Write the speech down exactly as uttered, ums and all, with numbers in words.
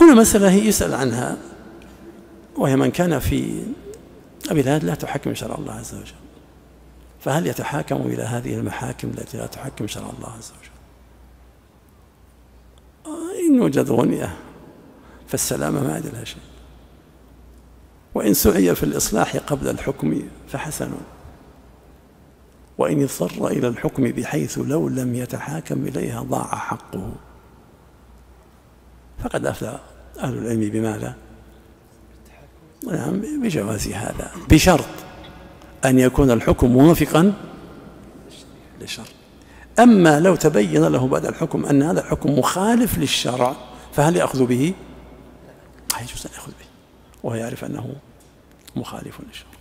هنا مسألة هي يسأل عنها، وهي من كان في بلاد لا تحكم شرع الله عز وجل، فهل يتحاكم إلى هذه المحاكم التي لا تحكم شرع الله عز وجل؟ إن وجد غنية فالسلامة ما عندها شيء، وإن سعي في الإصلاح قبل الحكم فحسن، وإن اضطر إلى الحكم بحيث لو لم يتحاكم إليها ضاع حقه، فقد أفتى أهل العلم بماذا؟ نعم، بجواز هذا بشرط أن يكون الحكم موافقا للشرع. أما لو تبين له بعد الحكم أن هذا الحكم مخالف للشرع فهل يأخذ به؟ لا يجوز أن يأخذ به وهو يعرف أنه مخالف للشرع.